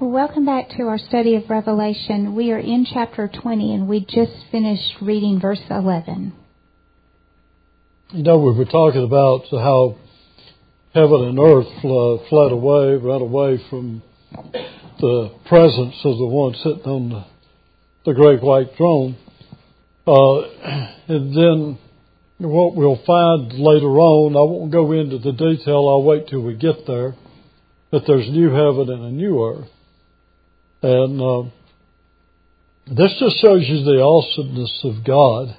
Well, welcome back to our study of Revelation. We are in chapter 20, and we just finished reading verse 11. You know, we were talking about how heaven and earth fled away, ran away from the presence of the one sitting on the great white throne. And then what we'll find later on, I won't go into the detail, I'll wait till we get there, that there's new heaven and a new earth. And this just shows you the awesomeness of God.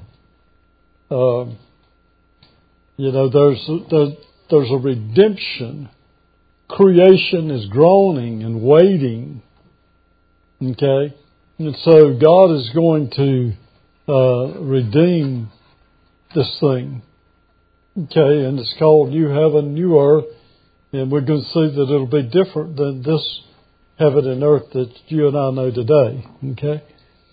You know, there's a redemption. Creation is groaning and waiting. Okay? And so God is going to redeem this thing. Okay? And it's called New Heaven, New Earth. And we're going to see that it'll be different than this heaven and earth that you and I know today. Okay?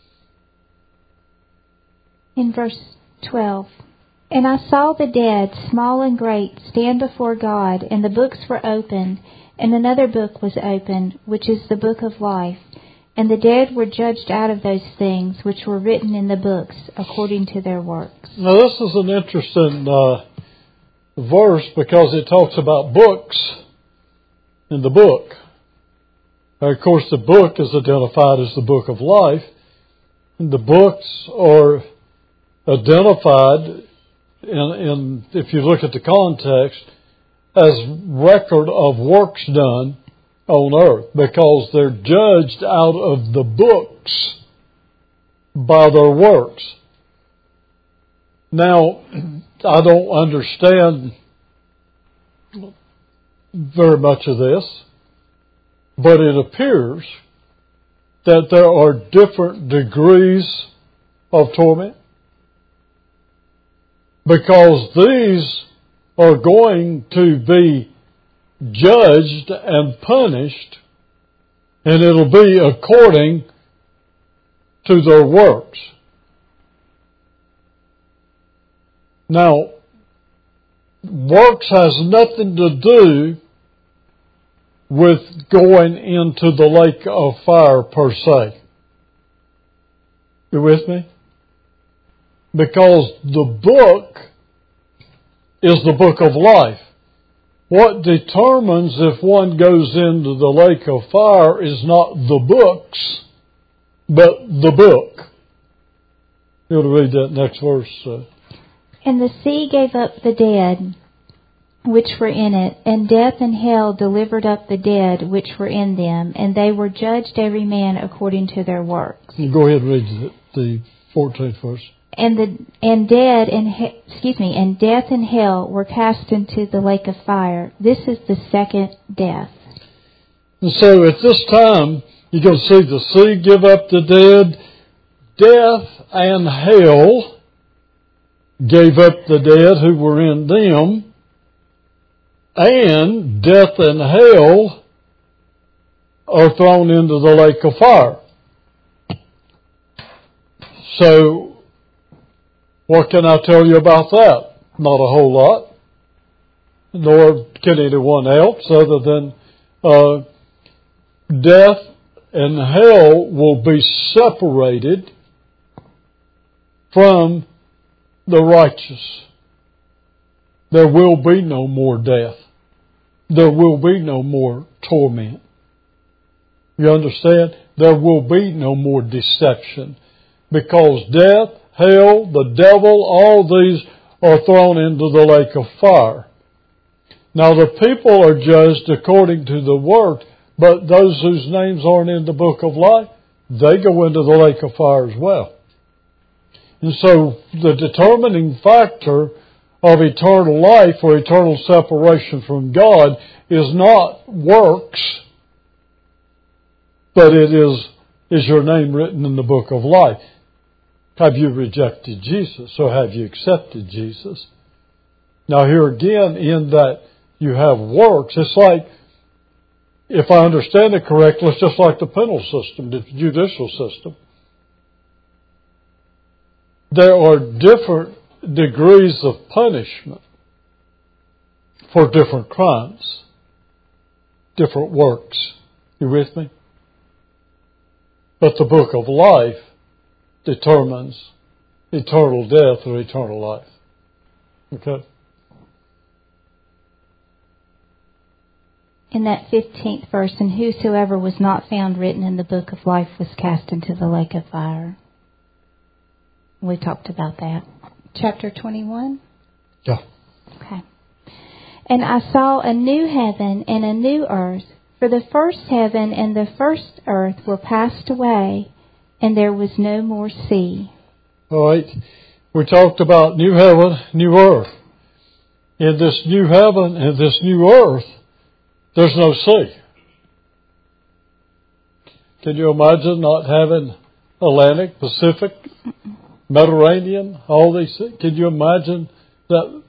In verse 12. And I saw the dead, small and great, stand before God, and the books were opened, and another book was opened, which is the book of life. And the dead were judged out of those things which were written in the books, according to their works. Now this is an interesting verse because it talks about books in the book. And of course the book is identified as the book of life. And the books are identified in, if you look at the context, as record of works done on earth, because they're judged out of the books by their works. Now, I don't understand very much of this, but it appears that there are different degrees of torment, because these are going to be judged and punished, and it'll be according to their works. Now, works has nothing to do with going into the lake of fire per se. You with me? Because the book is the book of life. What determines if one goes into the lake of fire is not the books, but the book. You want to read that next verse? And the sea gave up the dead which were in it, and death and hell delivered up the dead which were in them, and they were judged every man according to their works. Go ahead and read the 14th verse. And death and hell were cast into the lake of fire. This is the second death. And so at this time, you're going to see the sea give up the dead. Death and hell gave up the dead who were in them. And death and hell are thrown into the lake of fire. So, what can I tell you about that? Not a whole lot. Nor can anyone else, other than death and hell will be separated from the righteous. There will be no more death. There will be no more torment. You understand? There will be no more deception. Because death, hell, the devil, all these are thrown into the lake of fire. Now the people are judged according to the work, but those whose names aren't in the book of life, they go into the lake of fire as well. And so the determining factor of eternal life or eternal separation from God is not works, but it is your name written in the book of life. Have you rejected Jesus, or have you accepted Jesus? Now here again, in that you have works, it's like, if I understand it correctly, it's just like the penal system, the judicial system. There are different degrees of punishment for different crimes, different works. You with me? But the book of life determines eternal death or eternal life. Okay? In that 15th verse, and whosoever was not found written in the book of life was cast into the lake of fire. We talked about that. Chapter 21? Yeah. Okay. And I saw a new heaven and a new earth, for the first heaven and the first earth were passed away, and there was no more sea. All right. We talked about new heaven, new earth. In this new heaven and this new earth, there's no sea. Can you imagine not having Atlantic, Pacific, Mediterranean, all these things? Can you imagine that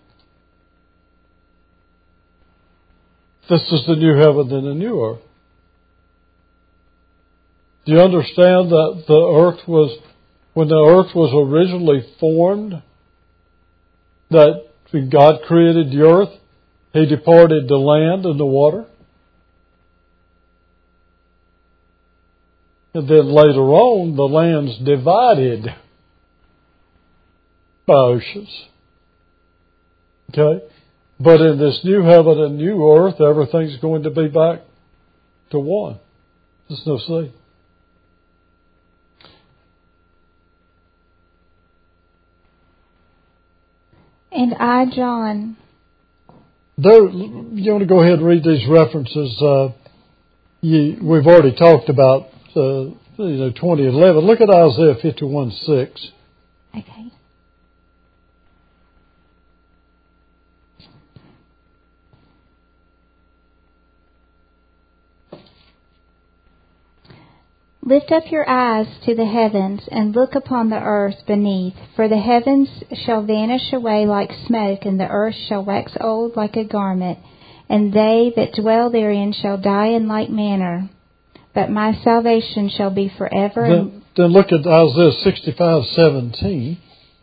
this is the new heaven and the new earth? Do you understand that the earth was, when the earth was originally formed, that when God created the earth, He departed the land and the water? And then later on, the land's divided by oceans. Okay? But in this new heaven and new earth, everything's going to be back to one. There's no sea. And I, John. There, you want to go ahead and read these references? We've already talked about 20:11. Look at Isaiah 51:6. Okay. Lift up your eyes to the heavens and look upon the earth beneath, for the heavens shall vanish away like smoke, and the earth shall wax old like a garment, and they that dwell therein shall die in like manner. But my salvation shall be forever. Then look at Isaiah 65:17.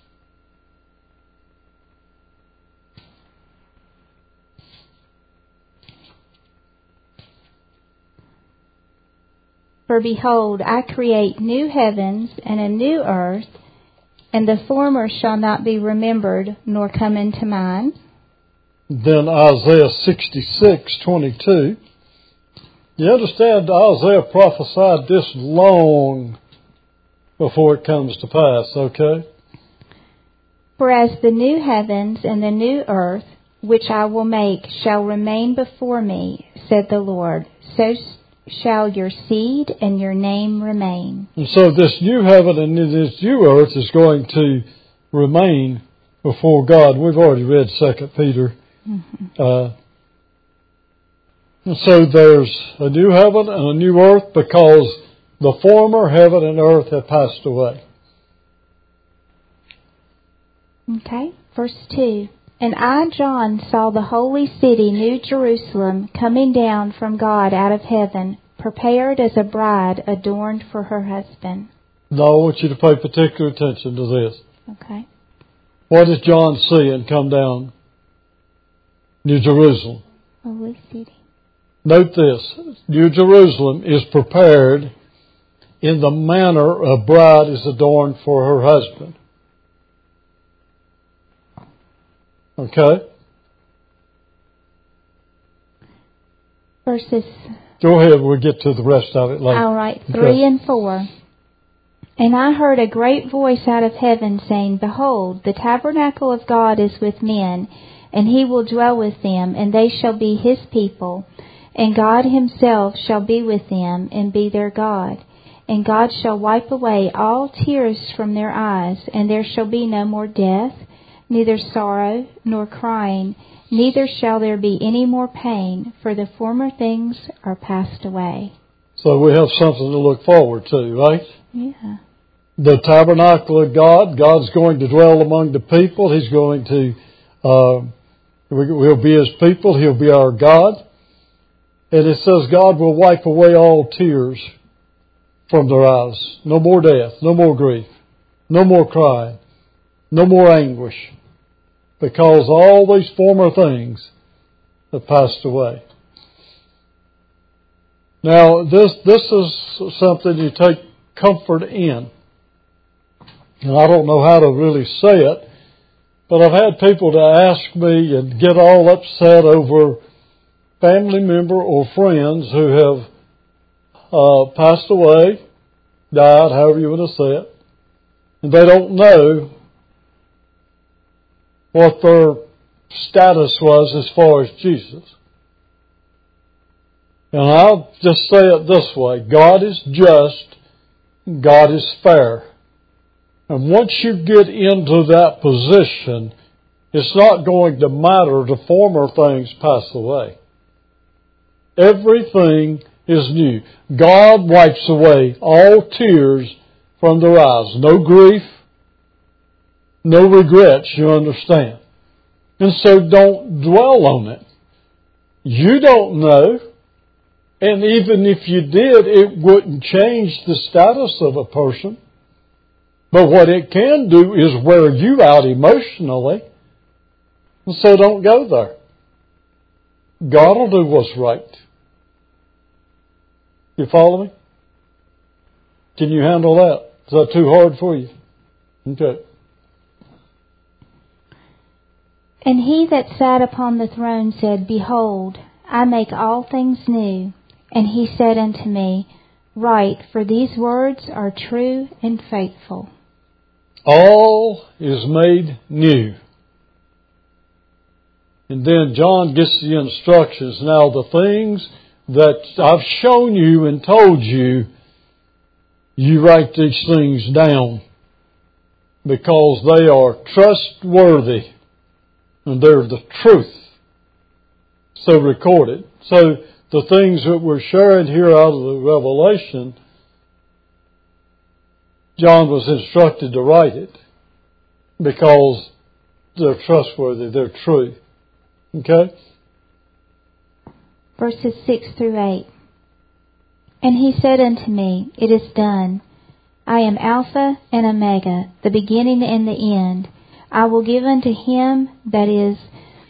For behold, I create new heavens and a new earth, and the former shall not be remembered, nor come into mind. Then Isaiah 66:22. You understand, Isaiah prophesied this long before it comes to pass, okay? For as the new heavens and the new earth, which I will make, shall remain before me, said the Lord, so shall your seed and your name remain. And so this new heaven and this new earth is going to remain before God. We've already read 2 Peter. Mm-hmm. And so there's a new heaven and a new earth because the former heaven and earth have passed away. Okay, verse 2. And I, John, saw the holy city, New Jerusalem, coming down from God out of heaven, prepared as a bride adorned for her husband. Now I want you to pay particular attention to this. Okay. What does John see and come down? New Jerusalem. Holy city. Note this. New Jerusalem is prepared in the manner a bride is adorned for her husband. Okay? Verses. Go ahead, we'll get to the rest of it later. All right, 3 and 4. And I heard a great voice out of heaven saying, Behold, the tabernacle of God is with men, and He will dwell with them, and they shall be His people. And God Himself shall be with them, and be their God. And God shall wipe away all tears from their eyes, and there shall be no more death, neither sorrow, nor crying, neither shall there be any more pain, for the former things are passed away. So we have something to look forward to, right? Yeah. The tabernacle of God, God's going to dwell among the people. He's going to, we'll be His people. He'll be our God. And it says God will wipe away all tears from their eyes. No more death, no more grief, no more crying, no more anguish, because all these former things have passed away. Now, this is something you take comfort in. And I don't know how to really say it, but I've had people to ask me and get all upset over family member or friends who have passed away, died, however you want to say it, and they don't know what their status was as far as Jesus. And I'll just say it this way. God is just. God is fair. And once you get into that position, it's not going to matter. The former things pass away. Everything is new. God wipes away all tears from their eyes. No grief, no regrets, you understand. And so don't dwell on it. You don't know. And even if you did, it wouldn't change the status of a person. But what it can do is wear you out emotionally. And so don't go there. God will do what's right. You follow me? Can you handle that? Is that too hard for you? Okay. And he that sat upon the throne said, Behold, I make all things new. And he said unto me, Write, for these words are true and faithful. All is made new. And then John gets the instructions. Now the things that I've shown you and told you, you write these things down because they are trustworthy and they're the truth. So record it. So the things that we're sharing here out of the Revelation, John was instructed to write it because they're trustworthy, they're true. Okay? Verses 6 through 8. And he said unto me, It is done. I am Alpha and Omega, the beginning and the end. I will give unto him that is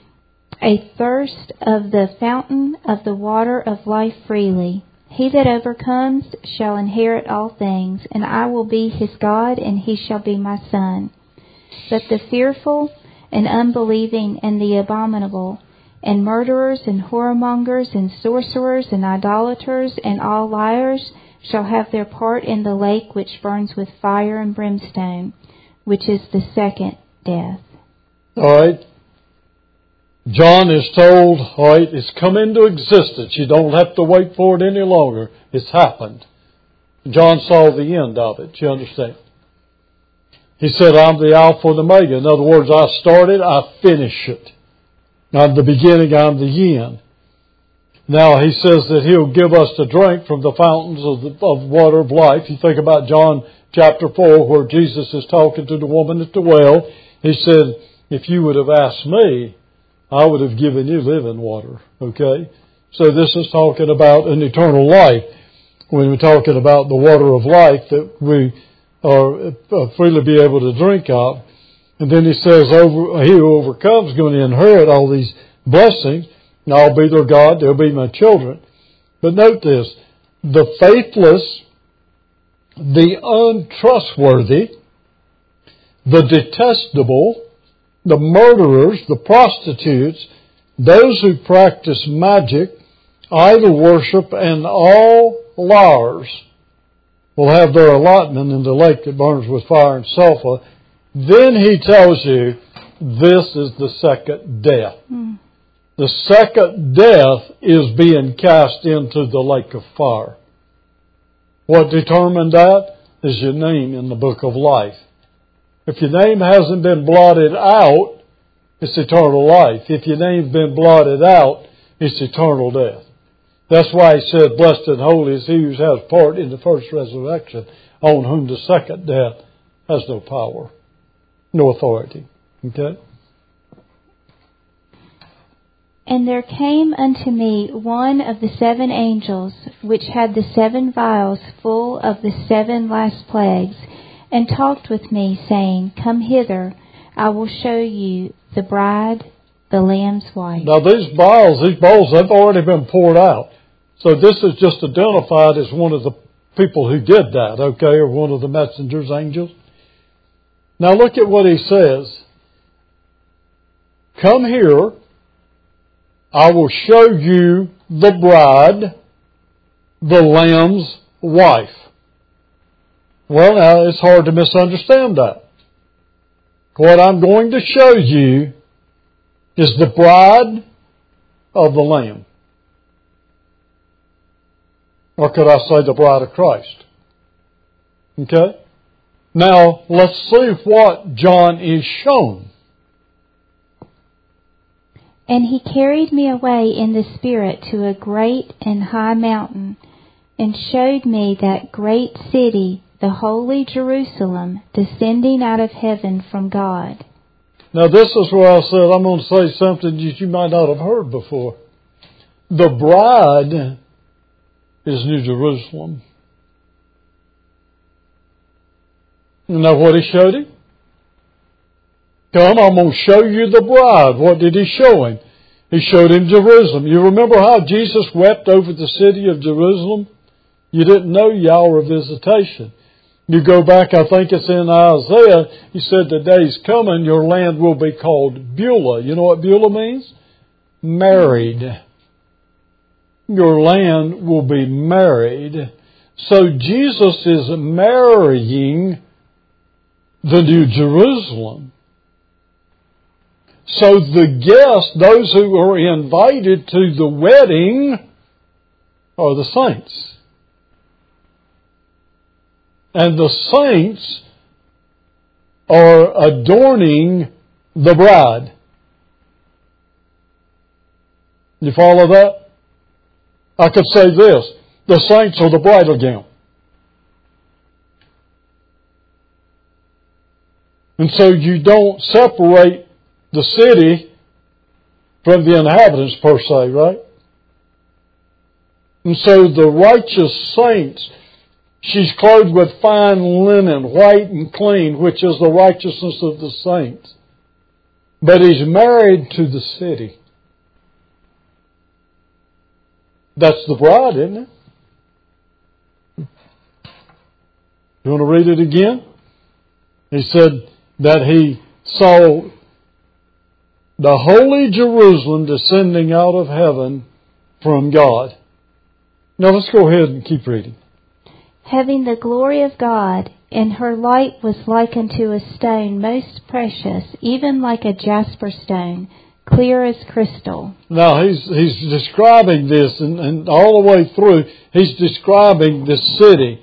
athirst of the fountain of the water of life freely. He that overcomes shall inherit all things, and I will be his God, and he shall be my son. But the fearful and unbelieving and the abominable, and murderers and whoremongers and sorcerers and idolaters and all liars shall have their part in the lake which burns with fire and brimstone, which is the second death. All right. John is told, all right, it's come into existence. You don't have to wait for it any longer. It's happened. John saw the end of it. You understand? He said, I'm the Alpha and Omega. In other words, I started, I finish it. I'm the beginning, I'm the end. Now, he says that he'll give us to drink from the fountains of water of life. You think about John chapter 4, where Jesus is talking to the woman at the well. He said, if you would have asked me, I would have given you living water. Okay? So this is talking about an eternal life. When we're talking about the water of life that we are freely be able to drink of. And then he says, he who overcomes is going to inherit all these blessings. And I'll be their God, they'll be my children. But note this, the faithless, the untrustworthy, the detestable, the murderers, the prostitutes, those who practice magic, idol worship, and all liars will have their allotment in the lake that burns with fire and sulfur. Then he tells you, this is the second death. The second death is being cast into the lake of fire. What determined that is your name in the book of life. If your name hasn't been blotted out, it's eternal life. If your name's been blotted out, it's eternal death. That's why he said, blessed and holy is he who has part in the first resurrection, on whom the second death has no power, no authority. Okay? And there came unto me one of the 7 angels, which had the 7 vials full of the 7 last plagues, and talked with me, saying, Come hither, I will show you the bride, the Lamb's wife. Now these bowls, they've already been poured out. So this is just identified as one of the people who did that, okay, or one of the messenger's angels. Now look at what he says. Come here, I will show you the bride, the Lamb's wife. Well, now, it's hard to misunderstand that. What I'm going to show you is the bride of the Lamb. Or could I say the bride of Christ? Okay? Now, let's see what John is shown. And he carried me away in the Spirit to a great and high mountain, and showed me that great city, the holy Jerusalem, descending out of heaven from God. Now this is where I said I'm going to say something that you might not have heard before. The bride is New Jerusalem. You know what he showed him? Come, I'm going to show you the bride. What did he show him? He showed him Jerusalem. You remember how Jesus wept over the city of Jerusalem? You didn't know the hour of visitation. You go back, I think it's in Isaiah, he said, the day's coming, your land will be called Beulah. You know what Beulah means? Married. Your land will be married. So Jesus is marrying the New Jerusalem. So the guests, those who are invited to the wedding, are the saints. And the saints are adorning the bride. You follow that? I could say this. The saints are the bridal gown. And so you don't separate the city from the inhabitants per se, right? And so the righteous saints, she's clothed with fine linen, white and clean, which is the righteousness of the saints. But he's married to the city. That's the bride, isn't it? You want to read it again? He said that he saw the holy Jerusalem descending out of heaven from God. Now let's go ahead and keep reading. Having the glory of God, and her light was like unto a stone most precious, even like a jasper stone, clear as crystal. Now he's describing this, and all the way through, he's describing this city.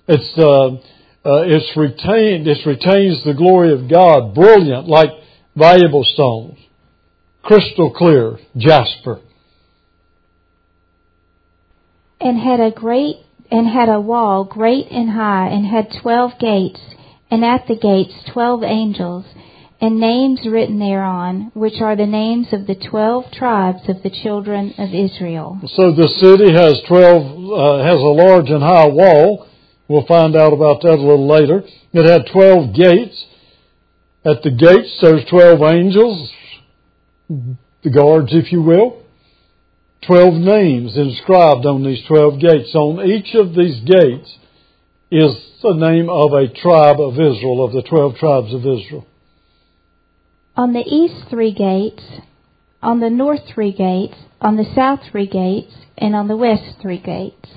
It retains the glory of God, brilliant, like valuable stones, crystal clear, jasper. And had a wall great and high, and had 12 gates, and at the gates 12 angels, and names written thereon, which are the names of the 12 tribes of the children of Israel. So the city has has a large and high wall. We'll find out about that a little later. It had 12 gates. At the gates there's 12 angels, the guards, if you will. 12 names inscribed on these 12 gates. On each of these gates is the name of a tribe of Israel, of the 12 tribes of Israel. On the east 3 gates, on the north 3 gates, on the south 3 gates, and on the west 3 gates.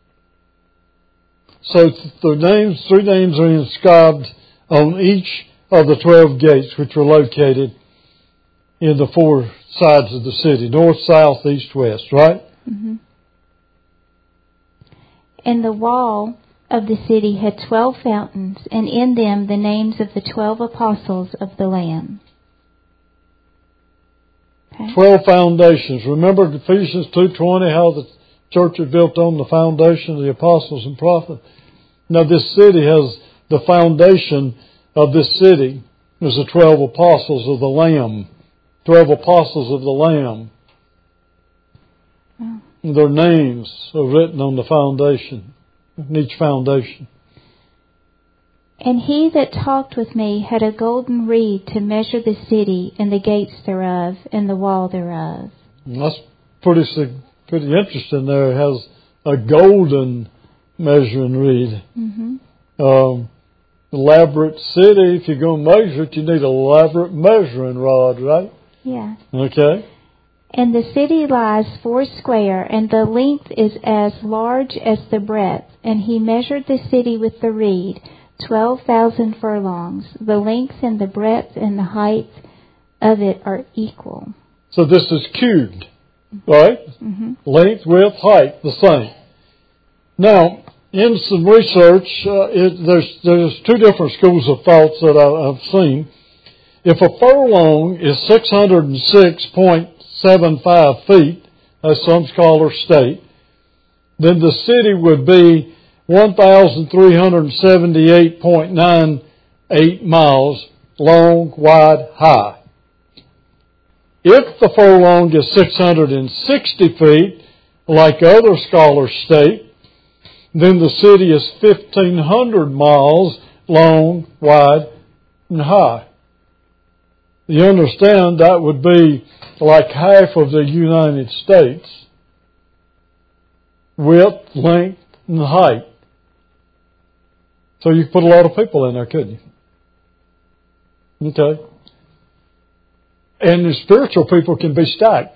So the 3 names are inscribed on each of the 12 gates, which were located in the 4 sides of the city, north, south, east, west, right? Mm-hmm. And the wall of the city had 12 fountains, and in them the names of the 12 apostles of the Lamb. Okay. 12 foundations. Remember Ephesians 2:20, how the church is built on the foundation of the apostles and prophets. Now this city has the foundation of this city. There's the 12 apostles of the Lamb. 12 apostles of the Lamb. Wow. Their names are written on the foundation, on each foundation. And he that talked with me had a golden reed to measure the city and the gates thereof and the wall thereof. And that's pretty interesting there. It has a golden measuring reed. Mm-hmm. Elaborate city, if you're going to measure it, you need an elaborate measuring rod, right? Yeah. Okay. And the city lies 4 and the length is as large as the breadth. And he measured the city with the reed, 12,000 furlongs. The length and the breadth and the height of it are equal. So this is cubed, right? Mm-hmm. Length, width, height, the same. Now, in some research, there's two different schools of thoughts that I've seen. If a furlong is 606.75 feet, as some scholars state, then the city would be 1,378.98 miles long, wide, high. If the furlong is 660 feet, like other scholars state, then the city is 1,500 miles long, wide, and high. You understand that would be like half of the United States. Width, length, and height. So you could put a lot of people in there, couldn't you? Okay. And the spiritual people can be stacked.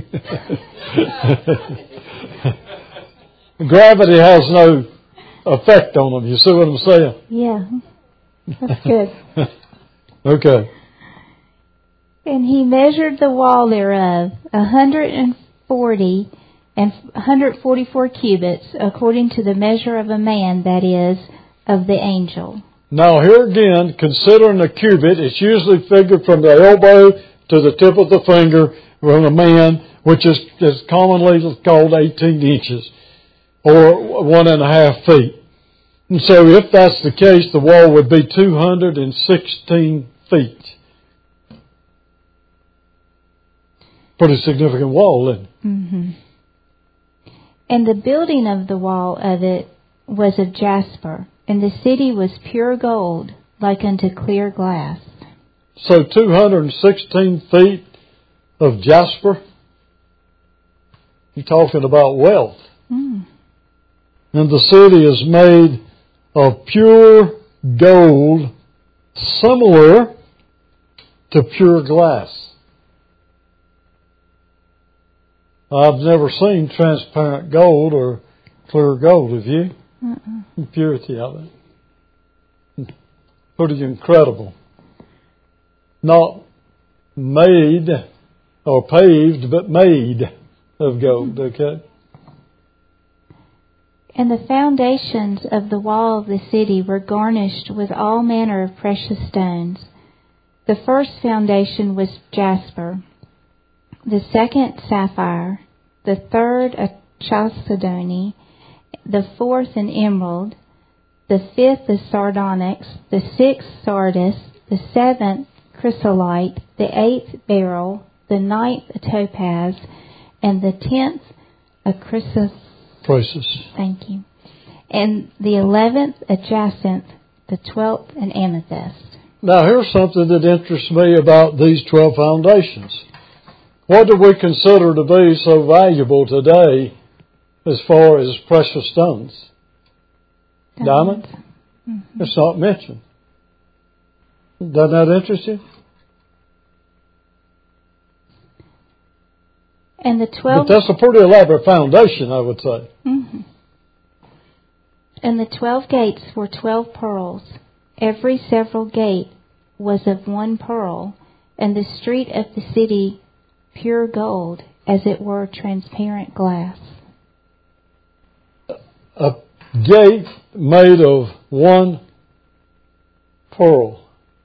Gravity has no effect on them. You see what I'm saying? Yeah. That's good. Okay. And he measured the wall thereof 140 and 144 cubits, according to the measure of a man, that is, of the angel. Now here again, considering a cubit, it's usually figured from the elbow to the tip of the finger from a man, which is commonly called 18 inches, or 1.5 feet. And so if that's the case, the wall would be 216 feet. Pretty significant wall, isn't it? Mm-hmm. And the building of the wall of it was of jasper, and the city was pure gold, like unto clear glass. So 216 feet of jasper? You're talking about wealth. Mm. And the city is made of pure gold, similar to pure glass. I've never seen transparent gold or clear gold, have you? The purity of it. Pretty incredible. Not made or paved, but made of gold, okay? And the foundations of the wall of the city were garnished with all manner of precious stones. The first foundation was jasper, the second sapphire, the third a chalcedony, the fourth an emerald, the fifth a sardonyx, the sixth sardis, the seventh chrysolite, the eighth beryl, the ninth a topaz, and the 10th a chrysoprase. Thank you. And the 11th a jacinth, the 12th an amethyst. Now here's something that interests me about these 12 foundations. What do we consider to be so valuable today as far as precious stones? Diamond? Mm-hmm. It's not mentioned. Doesn't that interest you? And the 12... But that's a pretty elaborate foundation, I would say. Mm-hmm. And the 12 gates were 12 pearls. Every several gate was of one pearl, and the street of the city pure gold, as it were transparent glass. A gate made of one pearl.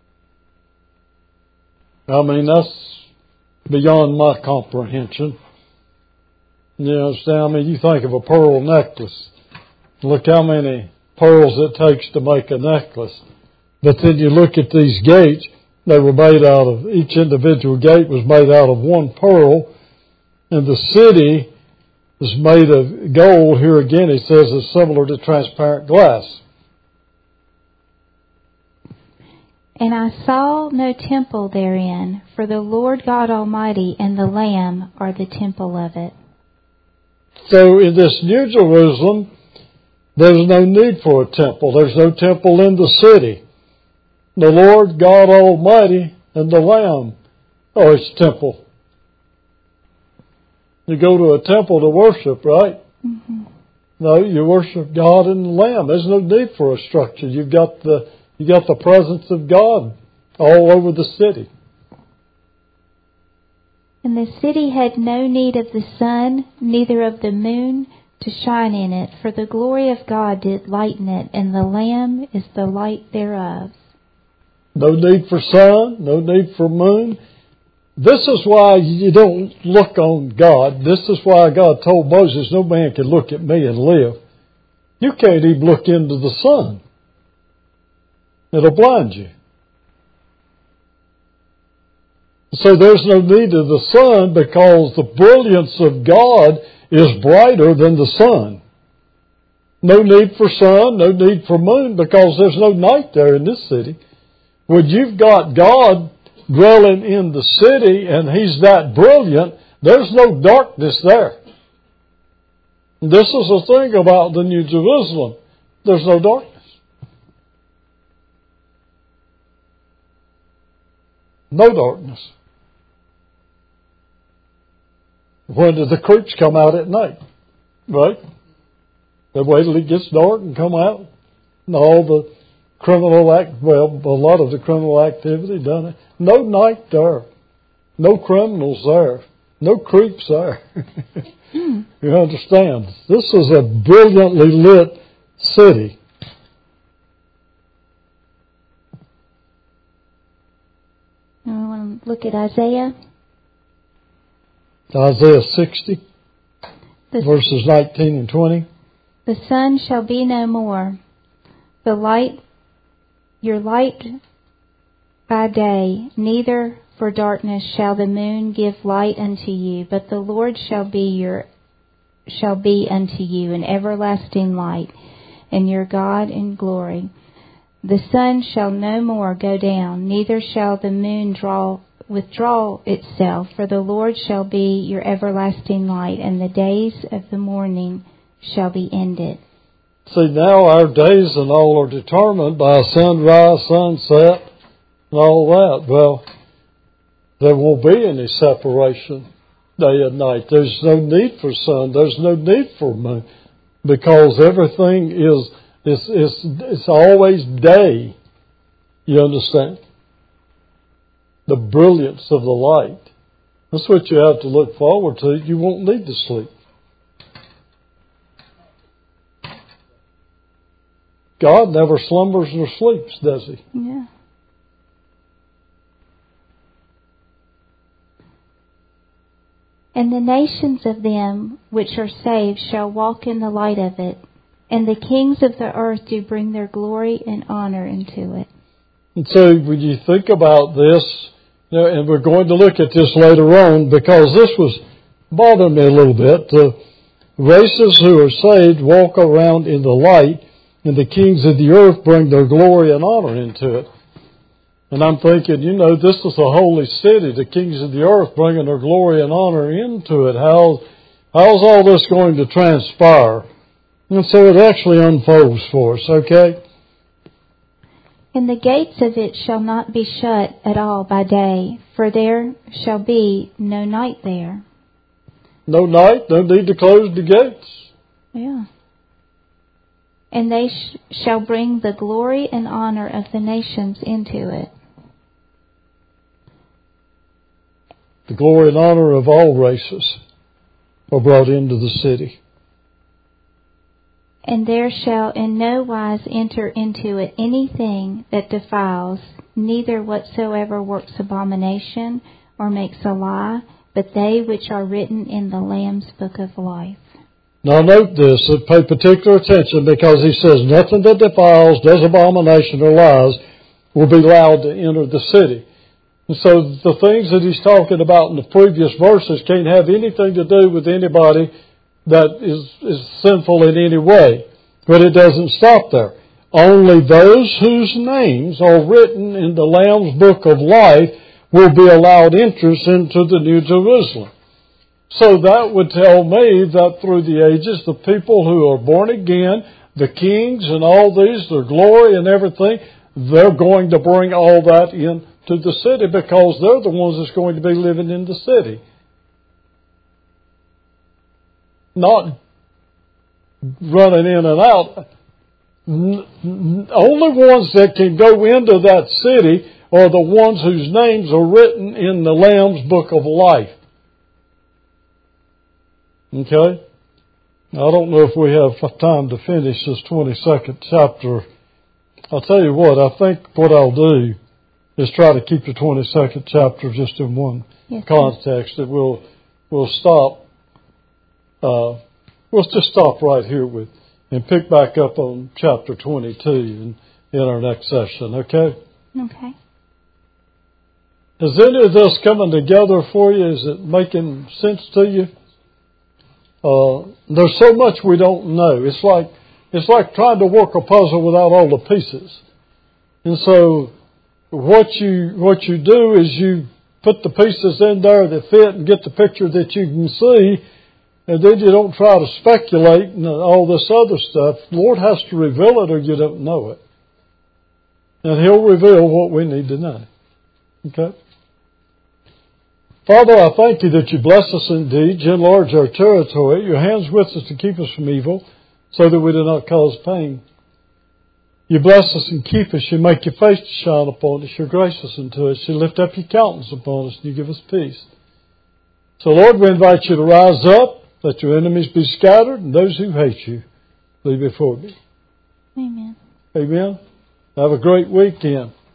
I mean, that's beyond my comprehension. You understand? I mean, you think of a pearl necklace. Look how many pearls it takes to make a necklace. But then you look at these gates, they were made out of, each individual gate was made out of one pearl, and the city is made of gold. Here again, he says it's similar to transparent glass. And I saw no temple therein, for the Lord God Almighty and the Lamb are the temple of it. So in this New Jerusalem, There's no need for a temple. There's no temple in the city. The Lord God Almighty and the Lamb are His temple. You go to a temple to worship, right? Mm-hmm. No, you worship God and the Lamb. There's no need for a structure. You got the presence of God all over the city. And the city had no need of the sun, neither of the moon, to shine in it, for the glory of God did lighten it, and the Lamb is the light thereof. No need for sun, no need for moon. This is why you don't look on God. This is why God told Moses, no man can look at me and live. You can't even look into the sun. It'll blind you. So there's no need of the sun because the brilliance of God is brighter than the sun. No need for sun, no need for moon because there's no night there in this city. When you've got God dwelling in the city and He's that brilliant, there's no darkness there. This is the thing about the New Jerusalem. There's no darkness. No darkness. When do the creeps come out at night? Right? They wait till it gets dark and come out. And all the criminal a lot of the criminal activity done it. No night there. No criminals there. No creeps there. You understand? This is a brilliantly lit city. I want to look at Isaiah. Isaiah 60, verses 19 and 20. The sun shall be no more. Your light by day, neither for darkness shall the moon give light unto you, but the Lord shall be unto you an everlasting light, and your God in glory. The sun shall no more go down, neither shall the moon withdraw itself, for the Lord shall be your everlasting light, and the days of the morning shall be ended. See, now our days and all are determined by sunrise, sunset, and all that. Well, there won't be any separation day and night. There's no need for sun. There's no need for moon, because everything is always day. You understand? The brilliance of the light. That's what you have to look forward to. You won't need to sleep. God never slumbers nor sleeps, does He? Yeah. And the nations of them which are saved shall walk in the light of it, and the kings of the earth do bring their glory and honor into it. And so when you think about this, and we're going to look at this later on, because this was bothering me a little bit. The races who are saved walk around in the light, and the kings of the earth bring their glory and honor into it. And I'm thinking, this is a holy city, the kings of the earth bringing their glory and honor into it. How's all this going to transpire? And so it actually unfolds for us, okay? And the gates of it shall not be shut at all by day, for there shall be no night there. No night, no need to close the gates. Yeah. And they shall bring the glory and honor of the nations into it. The glory and honor of all races are brought into the city. And there shall in no wise enter into it anything that defiles, neither whatsoever works abomination or makes a lie, but they which are written in the Lamb's book of life. Now note this, and pay particular attention, because he says nothing that defiles, does abomination or lies will be allowed to enter the city. And so the things that he's talking about in the previous verses can't have anything to do with anybody that is sinful in any way. But it doesn't stop there. Only those whose names are written in the Lamb's book of life will be allowed entrance into the New Jerusalem. So that would tell me that through the ages, the people who are born again, the kings and all these, their glory and everything, they're going to bring all that into the city because they're the ones that's going to be living in the city. Not running in and out. Only ones that can go into that city are the ones whose names are written in the Lamb's Book of Life. Okay? I don't know if we have time to finish this 22nd chapter. I'll tell you what, I think what I'll do is try to keep the 22nd chapter just in one context. That we'll stop. We'll just stop right here and pick back up on chapter 22 in our next session. Okay? Okay. Is any of this coming together for you? Is it making sense to you? There's so much we don't know. It's like trying to work a puzzle without all the pieces. And so what you do is you put the pieces in there that fit and get the picture that you can see, and then you don't try to speculate and all this other stuff. The Lord has to reveal it or you don't know it. And He'll reveal what we need to know. Okay? Father, I thank You that You bless us indeed. You enlarge our territory. Your hand's with us to keep us from evil so that we do not cause pain. You bless us and keep us. You make Your face to shine upon us. You're gracious unto us. You lift up Your countenance upon us and You give us peace. So, Lord, we invite You to rise up, let Your enemies be scattered, and those who hate You flee before Thee. Amen. Amen. Have a great weekend.